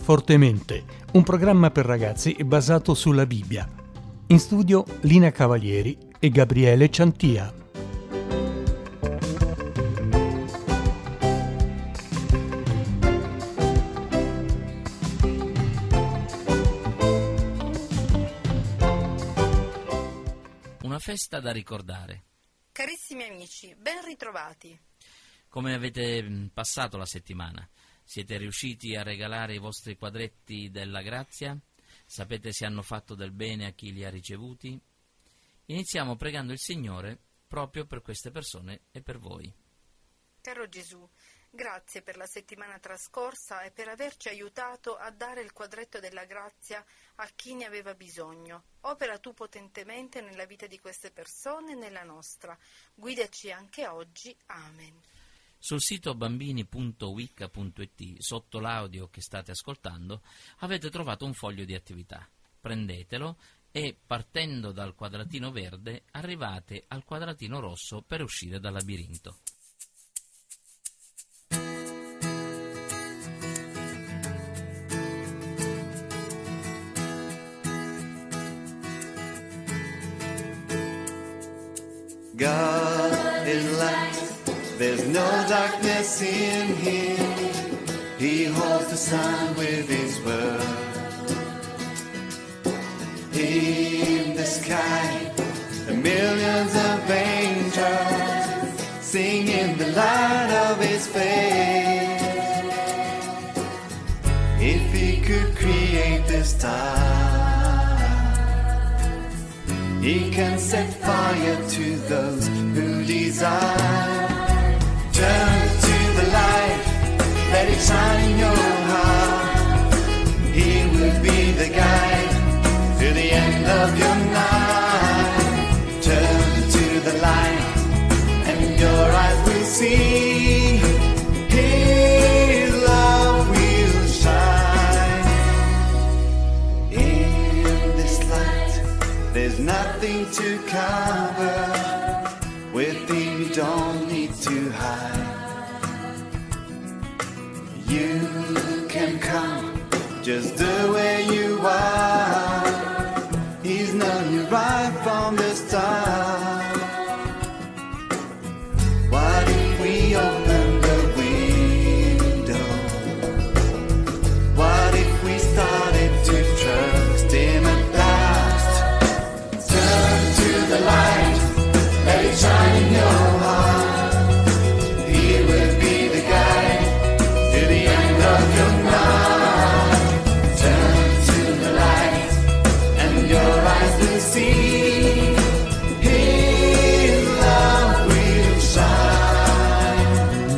fortemente, un programma per ragazzi basato sulla Bibbia. In studio Lina Cavalieri e Gabriele Ciantia. Una festa da ricordare. Carissimi amici, ben ritrovati. Come avete passato la settimana? Siete riusciti a regalare i vostri quadretti della grazia? Sapete se hanno fatto del bene a chi li ha ricevuti? Iniziamo pregando il Signore proprio per queste persone e per voi. Caro Gesù, grazie per la settimana trascorsa e per averci aiutato a dare il quadretto della grazia a chi ne aveva bisogno. Opera tu potentemente nella vita di queste persone e nella nostra. Guidaci anche oggi. Amen. Sul sito bambini.wicca.it, sotto l'audio che state ascoltando, avete trovato un foglio di attività. Prendetelo e, partendo dal quadratino verde, arrivate al quadratino rosso per uscire dal labirinto. God is light, there's no darkness in Him. He holds the sun with His word. In the sky, the millions of angels sing in the light of His face. If He could create the stars, He can set fire to those who desire. Turn to the light, let it shine in your heart. He will be the guide to the end of your night. Turn to the light, and your eyes will see. His love will shine. In this light, there's nothing to cover. With Him you don't need to hide. You can come just the way you are. He's known you right from the start. What if we open the window? What if we started to trust Him at last? Turn to the light, let it shine in your heart. He will be the guide to the end of your night. Turn to the light, and your eyes will see. His love will shine,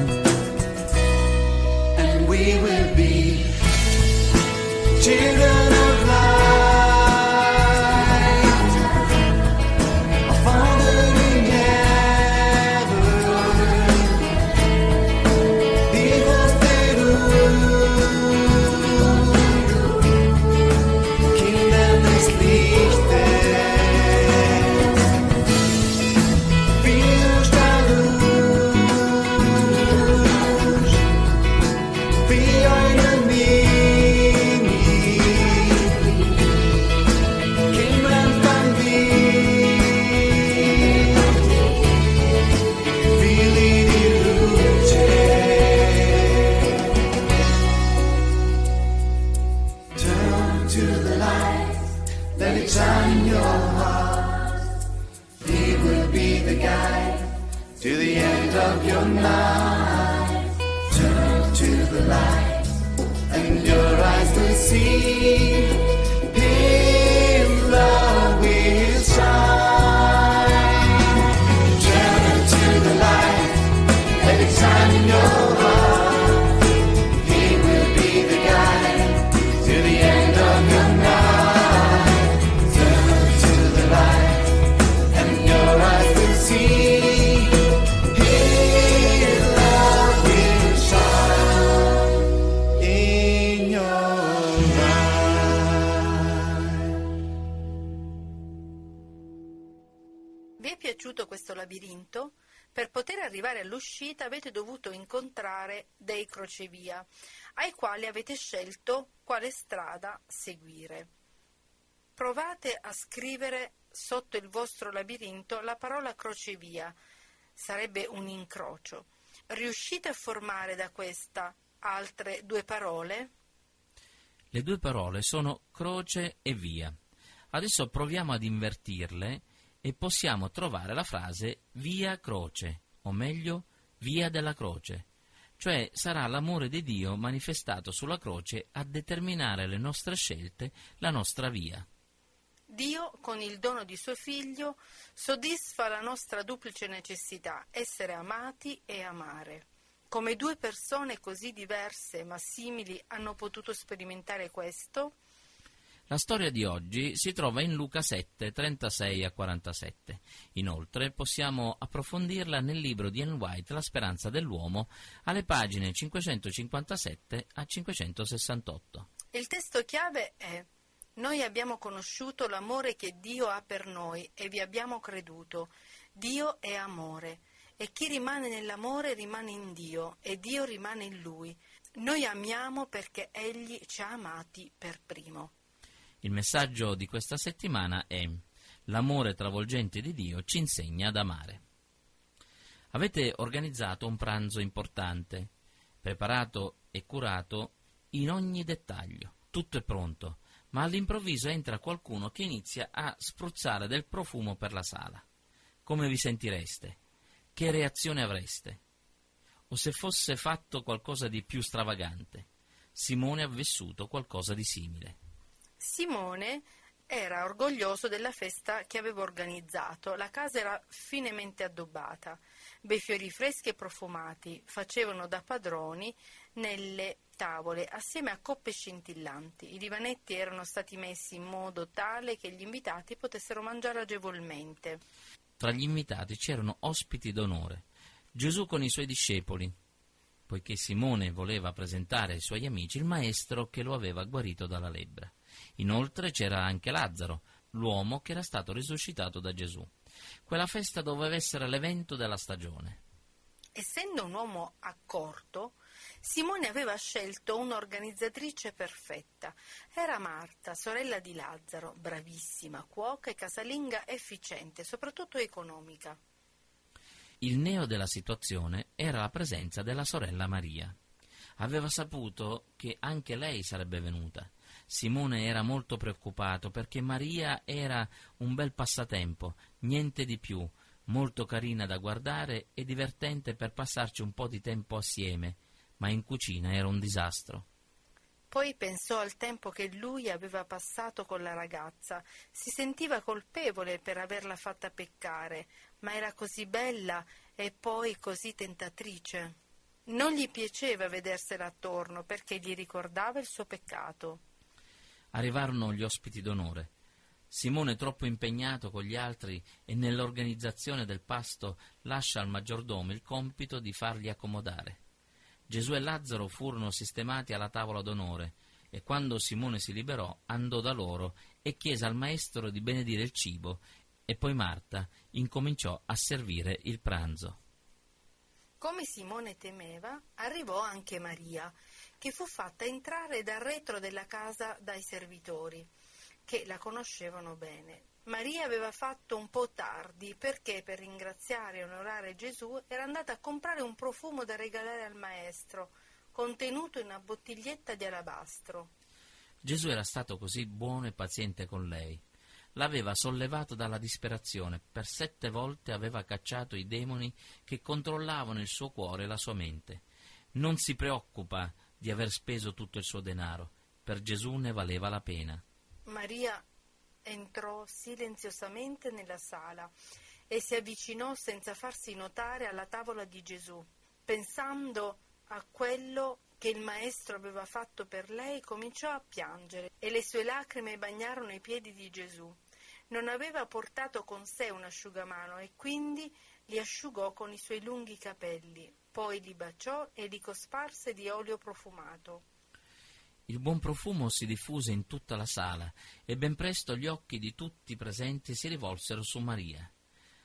and we will be children of light. Our Father in heaven, hijos de luz, Kinder des Lichtes, wir strahlen wie eine Mini, Kindern von Licht, figli di luce. Turn to the light, let it shine in your heart. He will be the guide to the end of your night. Turn to the light, and your eyes will see. His love will shine. Turn to the light, let it shine in your heart. He will be the guide to the end of your night. Turn to the light, and your eyes will see. His love will shine in your life. Vi è piaciuto questo labirinto? Per poter arrivare all'uscita avete dovuto incontrare dei crocevia, ai quali avete scelto quale strada seguire. Provate a scrivere sotto il vostro labirinto la parola crocevia, sarebbe un incrocio. Riuscite a formare da questa altre due parole? Le due parole sono croce e via. Adesso proviamo ad invertirle e possiamo trovare la frase via croce, o meglio, via della croce. Cioè sarà l'amore di Dio manifestato sulla croce a determinare le nostre scelte, la nostra via. Dio, con il dono di suo Figlio, soddisfa la nostra duplice necessità, essere amati e amare. Come due persone così diverse ma simili hanno potuto sperimentare questo? La storia di oggi si trova in Luca 7, 36 a 47. Inoltre possiamo approfondirla nel libro di Ellen White, La speranza dell'uomo, alle pagine 557 a 568. Il testo chiave è: noi abbiamo conosciuto l'amore che Dio ha per noi e vi abbiamo creduto. Dio è amore e chi rimane nell'amore rimane in Dio e Dio rimane in Lui. Noi amiamo perché Egli ci ha amati per primo. Il messaggio di questa settimana è: l'amore travolgente di Dio ci insegna ad amare. Avete organizzato un pranzo importante, preparato e curato in ogni dettaglio. Tutto è pronto, ma all'improvviso entra qualcuno che inizia a spruzzare del profumo per la sala. Come vi sentireste? Che reazione avreste? O se fosse fatto qualcosa di più stravagante? Simone ha vissuto qualcosa di simile. Simone era orgoglioso della festa che aveva organizzato. La casa era finemente addobbata. Bei fiori freschi e profumati facevano da padroni nelle tavole assieme a coppe scintillanti. I divanetti erano stati messi in modo tale che gli invitati potessero mangiare agevolmente. Tra gli invitati c'erano ospiti d'onore. Gesù con i suoi discepoli, poiché Simone voleva presentare ai suoi amici il maestro che lo aveva guarito dalla lebbra. Inoltre c'era anche Lazzaro, l'uomo che era stato risuscitato da Gesù. Quella festa doveva essere l'evento della stagione. Essendo un uomo accorto, Simone aveva scelto un'organizzatrice perfetta. Era Marta, sorella di Lazzaro, bravissima, cuoca e casalinga efficiente, soprattutto economica. Il neo della situazione era la presenza della sorella Maria. Aveva saputo che anche lei sarebbe venuta. Simone era molto preoccupato perché Maria era un bel passatempo, niente di più, molto carina da guardare e divertente per passarci un po' di tempo assieme, ma in cucina era un disastro. Poi pensò al tempo che lui aveva passato con la ragazza. Si sentiva colpevole per averla fatta peccare, ma era così bella e poi così tentatrice. Non gli piaceva vedersela attorno perché gli ricordava il suo peccato. Arrivarono gli ospiti d'onore. Simone, troppo impegnato con gli altri e nell'organizzazione del pasto, lascia al maggiordomo il compito di farli accomodare. Gesù e Lazzaro furono sistemati alla tavola d'onore e quando Simone si liberò andò da loro e chiese al maestro di benedire il cibo e poi Marta incominciò a servire il pranzo. Come Simone temeva, arrivò anche Maria, che fu fatta entrare dal retro della casa dai servitori, che la conoscevano bene. Maria aveva fatto un po' tardi perché per ringraziare e onorare Gesù era andata a comprare un profumo da regalare al maestro, contenuto in una bottiglietta di alabastro. Gesù era stato così buono e paziente con lei. L'aveva sollevato dalla disperazione, per 7 volte aveva cacciato i demoni che controllavano il suo cuore e la sua mente. Non si preoccupa di aver speso tutto il suo denaro, per Gesù ne valeva la pena. Maria entrò silenziosamente nella sala e si avvicinò senza farsi notare alla tavola di Gesù. Pensando a quello che il maestro aveva fatto per lei, cominciò a piangere e le sue lacrime bagnarono i piedi di Gesù. Non aveva portato con sé un asciugamano e quindi li asciugò con i suoi lunghi capelli, poi li baciò e li cosparse di olio profumato. Il buon profumo si diffuse in tutta la sala e ben presto gli occhi di tutti i presenti si rivolsero su Maria.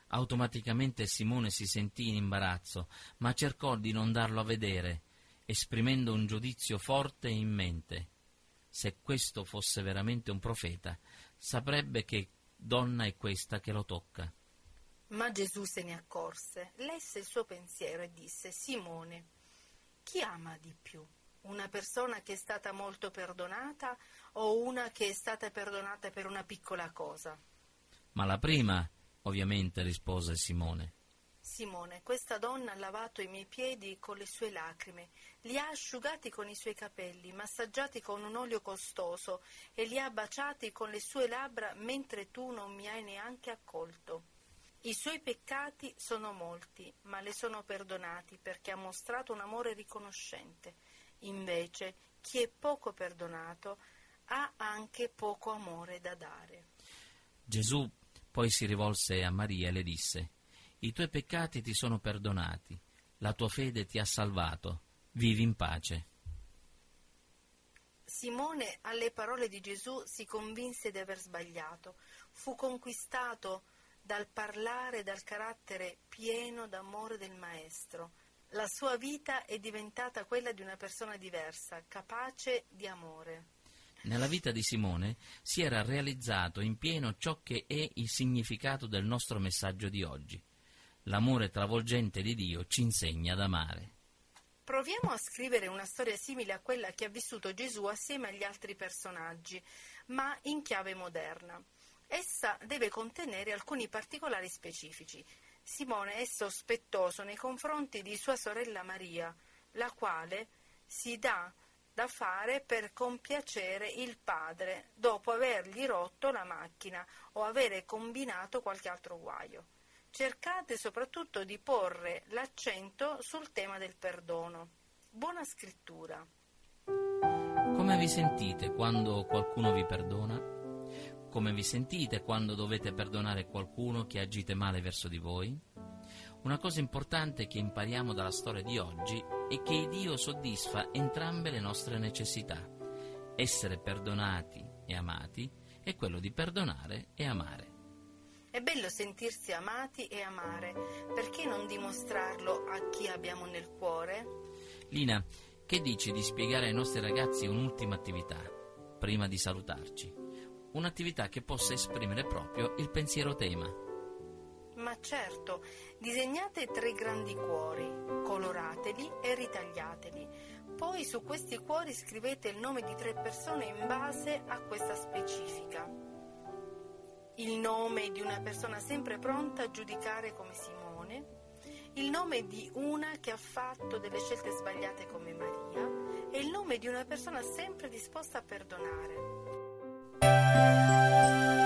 Automaticamente Simone si sentì in imbarazzo, ma cercò di non darlo a vedere, esprimendo un giudizio forte in mente. Se questo fosse veramente un profeta, saprebbe che donna è questa che lo tocca. Ma Gesù se ne accorse, lesse il suo pensiero e disse: Simone, chi ama di più? Una persona che è stata molto perdonata o una che è stata perdonata per una piccola cosa? Ma la prima, ovviamente, rispose Simone. Simone, questa donna ha lavato i miei piedi con le sue lacrime, li ha asciugati con i suoi capelli, massaggiati con un olio costoso e li ha baciati con le sue labbra mentre tu non mi hai neanche accolto. I suoi peccati sono molti, ma le sono perdonati perché ha mostrato un amore riconoscente. Invece, chi è poco perdonato ha anche poco amore da dare. Gesù poi si rivolse a Maria e le disse: I tuoi peccati ti sono perdonati, la tua fede ti ha salvato, vivi in pace. Simone, alle parole di Gesù, si convinse di aver sbagliato. Fu conquistato dal parlare e dal carattere pieno d'amore del Maestro. La sua vita è diventata quella di una persona diversa, capace di amore. Nella vita di Simone si era realizzato in pieno ciò che è il significato del nostro messaggio di oggi. L'amore travolgente di Dio ci insegna ad amare. Proviamo a scrivere una storia simile a quella che ha vissuto Gesù assieme agli altri personaggi, ma in chiave moderna. Essa deve contenere alcuni particolari specifici. Simone è sospettoso nei confronti di sua sorella Maria, la quale si dà da fare per compiacere il padre dopo avergli rotto la macchina o avere combinato qualche altro guaio. Cercate soprattutto di porre l'accento sul tema del perdono. Buona scrittura. Come vi sentite quando qualcuno vi perdona? Come vi sentite quando dovete perdonare qualcuno che agite male verso di voi? Una cosa importante che impariamo dalla storia di oggi è che Dio soddisfa entrambe le nostre necessità. Essere perdonati e amati è quello di perdonare e amare. È bello sentirsi amati e amare, perché non dimostrarlo a chi abbiamo nel cuore? Lina, che dici di spiegare ai nostri ragazzi un'ultima attività, prima di salutarci? Un'attività che possa esprimere proprio il pensiero tema. Ma certo, disegnate 3 grandi cuori, colorateli e ritagliateli. Poi su questi cuori scrivete il nome di 3 persone in base a questa specifica. Il nome di una persona sempre pronta a giudicare come Simone, il nome di una che ha fatto delle scelte sbagliate come Maria e il nome di una persona sempre disposta a perdonare.